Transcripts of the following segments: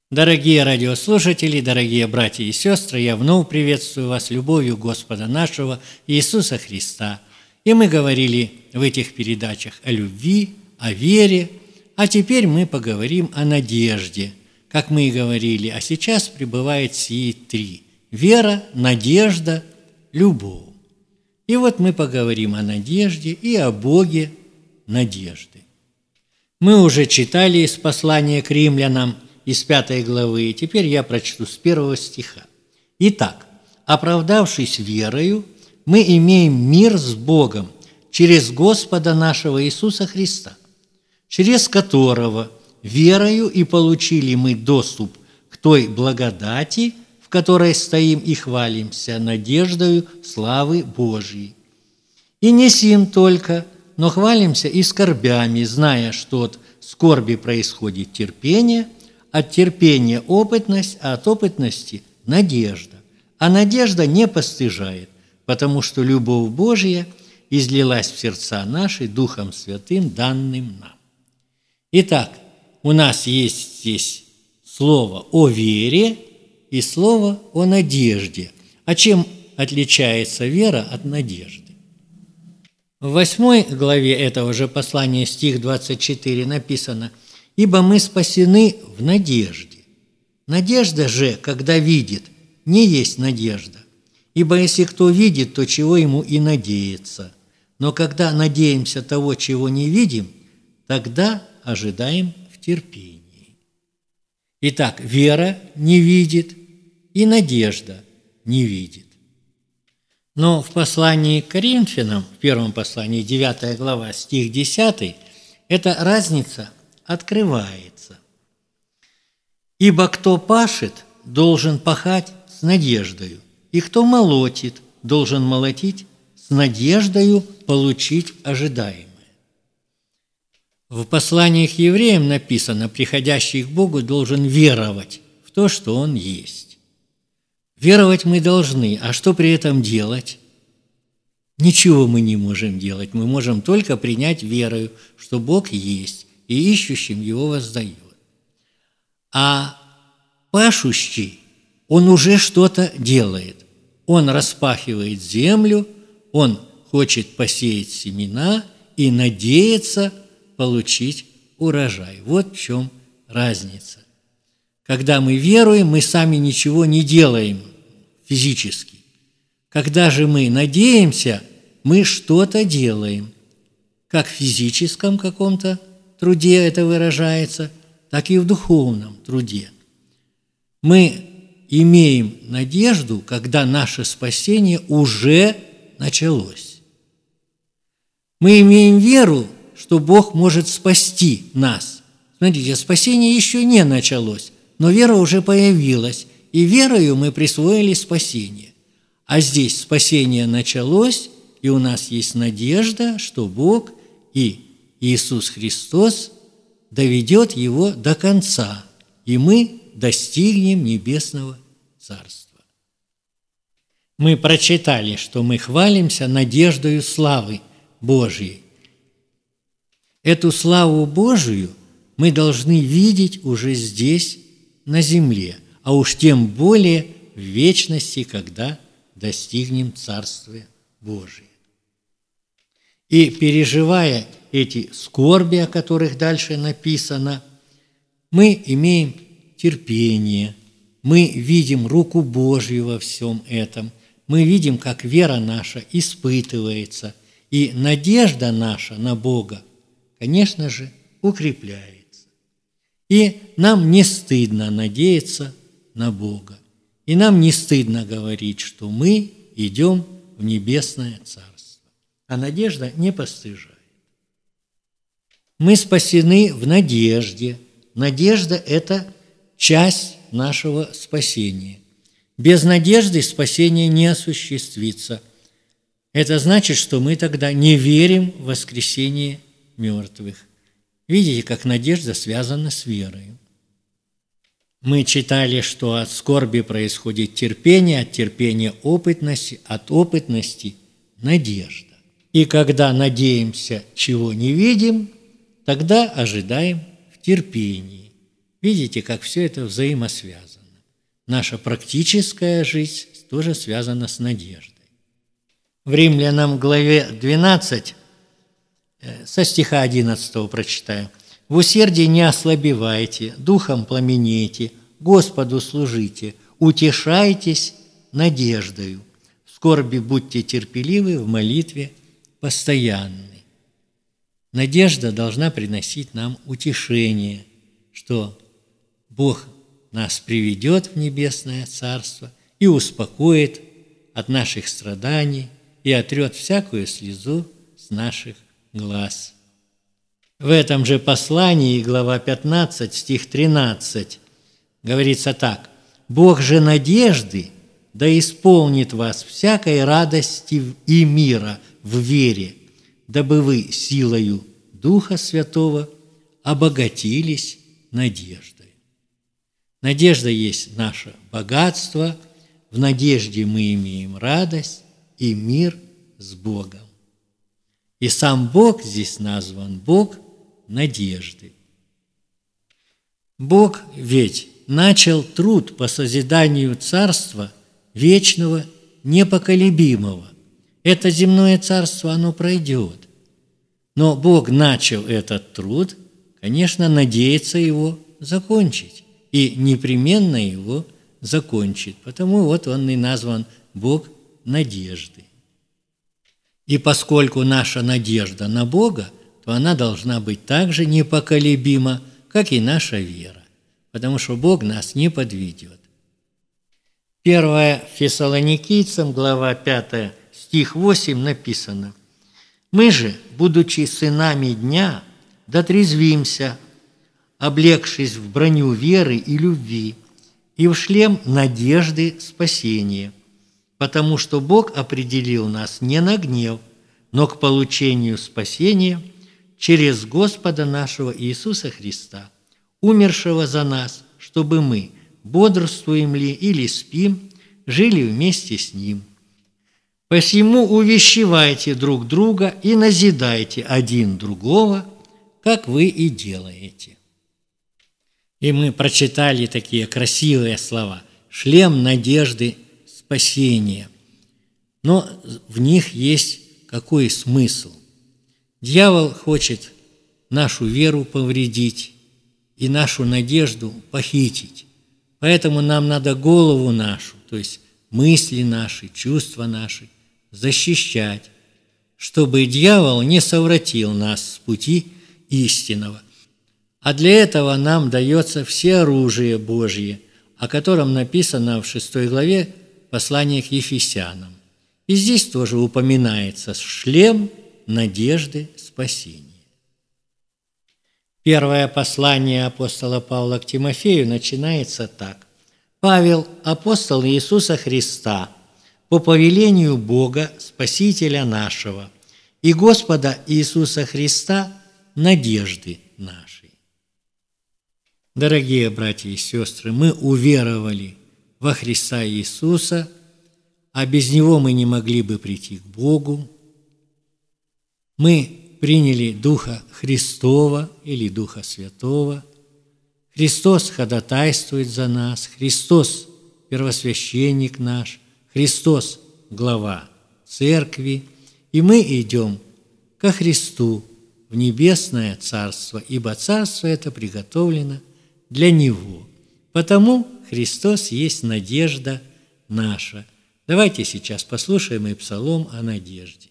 Дорогие радиослушатели, дорогие братья и сестры, я вновь приветствую вас любовью Господа нашего Иисуса Христа. И мы говорили в этих передачах о любви, о вере, а теперь мы поговорим о надежде. Как мы и говорили, а сейчас пребывает сии три – вера, надежда, любовь. И вот мы поговорим о надежде и о Боге надежды. Мы уже читали из послания к римлянам, из 5 главы, и теперь я прочту с 1 стиха. «Итак, оправдавшись верою, мы имеем мир с Богом через Господа нашего Иисуса Христа, через которого верою и получили мы доступ к той благодати, в которой стоим и хвалимся надеждою славы Божьей. И не сим только, но хвалимся и скорбями, зная, что от скорби происходит терпение, от терпения опытность, а от опытности надежда. А надежда не постыжает, потому что любовь Божья излилась в сердца наши Духом Святым, данным нам». Итак, у нас есть здесь слово о вере и слово о надежде. А чем отличается вера от надежды? В 8 главе этого же послания, стих 24, написано: «Ибо мы спасены в надежде. Надежда же, когда видит, не есть надежда. Ибо если кто видит, то чего ему и надеяться. Но когда надеемся того, чего не видим, тогда ожидаем в терпении». Итак, вера не видит, и надежда не видит. Но в послании к Коринфянам, в первом послании, 9 глава, стих 10, эта разница открывается. «Ибо кто пашет, должен пахать с надеждою, и кто молотит, должен молотить с надеждою получить ожидаемое». В послании к евреям написано: приходящий к Богу должен веровать в то, что Он есть. Веровать мы должны, а что при этом делать? Ничего мы не можем делать, мы можем только принять верою, что Бог есть, и ищущим Его воздает. А пашущий, он уже что-то делает. Он распахивает землю, он хочет посеять семена и надеется получить урожай. Вот в чем разница. Когда мы веруем, мы сами ничего не делаем физически. Когда же мы надеемся, мы что-то делаем. Как в физическом каком-то труде это выражается, так и в духовном труде. Мы имеем надежду, когда наше спасение уже началось. Мы имеем веру, что Бог может спасти нас. Смотрите, спасение еще не началось, но вера уже появилась, и верою мы присвоили спасение. А здесь спасение началось, и у нас есть надежда, что Бог и Иисус Христос доведет его до конца, и мы достигнем небесного Царства. Мы прочитали, что мы хвалимся надеждою славы Божьей. Эту славу Божию мы должны видеть уже здесь, на земле, а уж тем более в вечности, когда достигнем Царствия Божия. И переживая эти скорби, о которых дальше написано, мы имеем терпение, мы видим руку Божью во всем этом, мы видим, как вера наша испытывается, и надежда наша на Бога, конечно же, укрепляется. И нам не стыдно надеяться на Бога, и нам не стыдно говорить, что мы идем в небесное Царство, а надежда не постыжает. Мы спасены в надежде. Надежда – это часть нашего спасения. Без надежды спасение не осуществится. Это значит, что мы тогда не верим в воскресение мертвых. Видите, как надежда связана с верой. Мы читали, что от скорби происходит терпение, от терпения опытности, от опытности надежда. И когда надеемся, чего не видим, тогда ожидаем в терпении. Видите, как все это взаимосвязано. Наша практическая жизнь тоже связана с надеждой. В Римлянам главе 12, со стиха 11 прочитаю. «В усердии не ослабевайте, духом пламенейте, Господу служите, утешайтесь надеждою, в скорби будьте терпеливы, в молитве постоянны». Надежда должна приносить нам утешение, что Бог нас приведет в небесное Царство и успокоит от наших страданий и отрет всякую слезу с наших глаз. В этом же послании, глава 15, стих 13, говорится так: «Бог же надежды да исполнит вас всякой радости и мира в вере, дабы вы силою Духа Святого обогатились надеждой». Надежда есть наше богатство, в надежде мы имеем радость и мир с Богом. И сам Бог здесь назван Бог надежды. Бог ведь начал труд по созиданию царства вечного, непоколебимого. Это земное царство, оно пройдет. Но Бог начал этот труд, конечно, надеется его закончить. И непременно его закончит. Потому вот он и назван Бог надежды. И поскольку наша надежда на Бога, то она должна быть так же непоколебима, как и наша вера, потому что Бог нас не подведет. 1 Фессалоникийцам, глава 5, стих 8 написано: «Мы же, будучи сынами дня, дотрезвимся, облегшись в броню веры и любви, и в шлем надежды спасения, потому что Бог определил нас не на гнев, но к получению спасения через Господа нашего Иисуса Христа, умершего за нас, чтобы мы, бодрствуем ли или спим, жили вместе с Ним. Посему увещевайте друг друга и назидайте один другого, как вы и делаете». И мы прочитали такие красивые слова: «шлем надежды спасения». Но в них есть какой смысл? Дьявол хочет нашу веру повредить и нашу надежду похитить. Поэтому нам надо голову нашу, то есть мысли наши, чувства наши, защищать, чтобы дьявол не совратил нас с пути истинного. А для этого нам дается всеоружие Божье, о котором написано в 6 главе послания к Ефесянам. И здесь тоже упоминается шлем надежды спасения. Первое послание апостола Павла к Тимофею начинается так: «Павел, апостол Иисуса Христа, по повелению Бога, Спасителя нашего, и Господа Иисуса Христа, надежды нашей». Дорогие братья и сестры, мы уверовали во Христа Иисуса, а без Него мы не могли бы прийти к Богу. Мы приняли Духа Христова или Духа Святого. Христос ходатайствует за нас, Христос – первосвященник наш, Христос – глава Церкви, и мы идем ко Христу в небесное Царство, ибо Царство это приготовлено для Него. Потому Христос есть надежда наша. Давайте сейчас послушаем и псалом о надежде.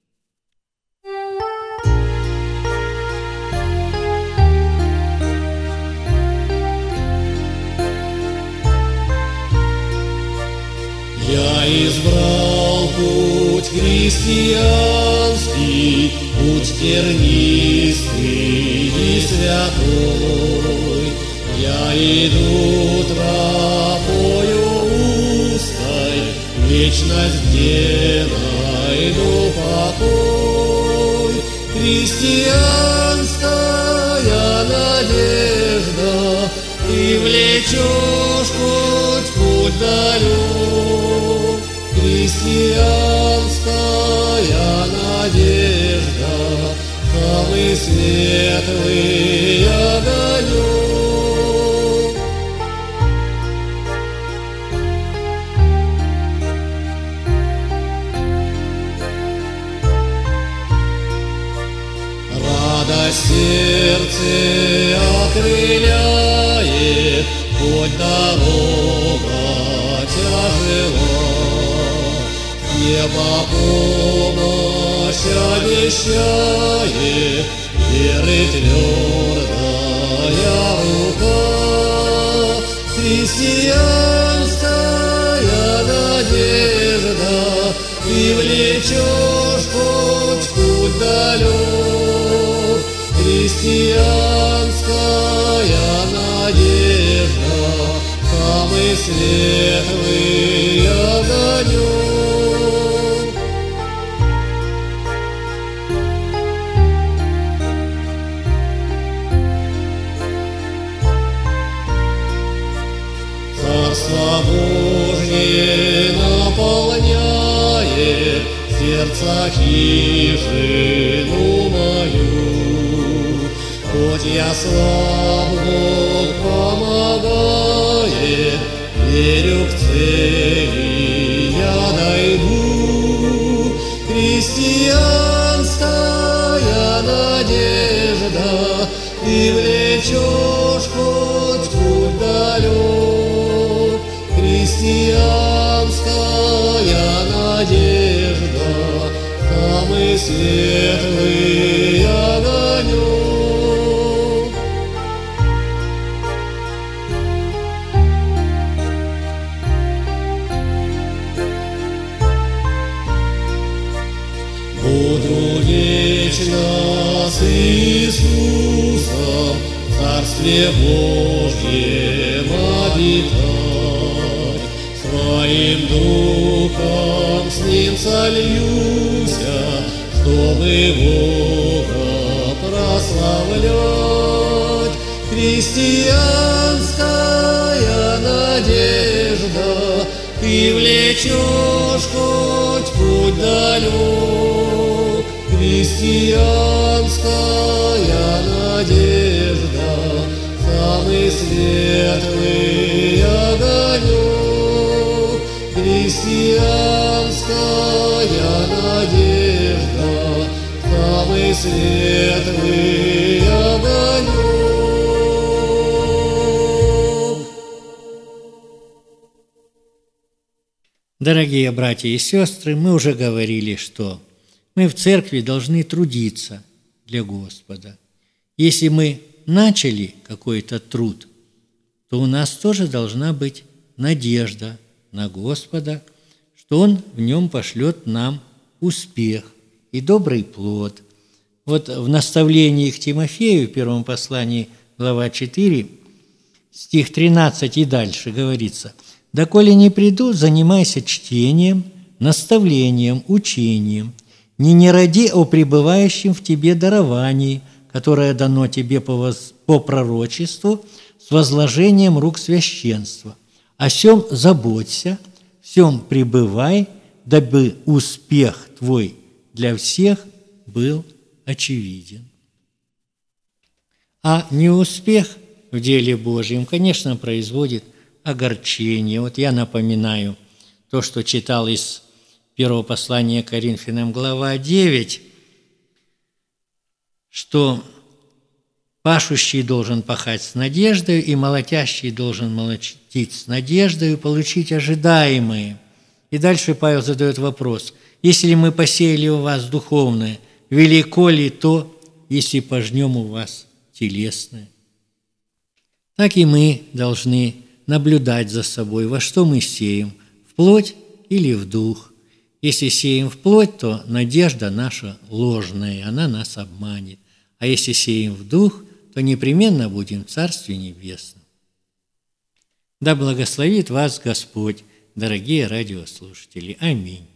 Я избрал путь христианский, путь тернистый и святой. Я иду тропою узкой, вечность, где найду покой. Христианская надежда, ты влечешь хоть путь далек. Христианская надежда, самый светлый огонек. сердце окрыляет, хоть дорога тяжела. Небо помощь обещает, веры твердая рука. Христианская надежда, ты влечешь хоть путь далек. Христианская надежда, самый светлый огонек. Царство Божье наполняет сердце хижину мою. Хоть я слаб, Бог помогает, верю к цели я дойду. Христианская надежда, ты влечешь хоть путь далек. Христианская надежда, самый светлый огонек. Буду вечно с Иисусом в Царстве Божьем обитать. Своим духом с Ним сольюся, чтобы Бога прославлять. Христианская надежда, ты влечешь хоть путь далек. Христианская надежда, самый светлый огонек. Христианская надежда, самый светлый огонек. Дорогие братья и сестры, мы уже говорили, что мы в церкви должны трудиться для Господа. Если мы начали какой-то труд, то у нас тоже должна быть надежда на Господа, что Он в нем пошлет нам успех и добрый плод. Вот в наставлении к Тимофею, в первом послании, глава 4, стих 13 и дальше говорится: «Доколе не приду, занимайся чтением, наставлением, учением, не ради о пребывающем в тебе даровании, которое дано тебе по пророчеству с возложением рук священства. О сем заботься, в сем пребывай, дабы успех твой для всех был очевиден». А неуспех в деле Божьем, конечно, производит огорчение. Вот я напоминаю то, что читал из первого послания Коринфянам, глава 9, что пашущий должен пахать с надеждой, и молотящий должен молотить с надеждой, получить ожидаемое. И дальше Павел задает вопрос: если мы посеяли у вас духовное, велико ли то, если пожнем у вас телесное? Так и мы должны наблюдать за собой, во что мы сеем, в плоть или в дух. Если сеем в плоть, то надежда наша ложная, она нас обманет. А если сеем в дух, то непременно будем в Царстве Небесном. Да благословит вас Господь, дорогие радиослушатели. Аминь.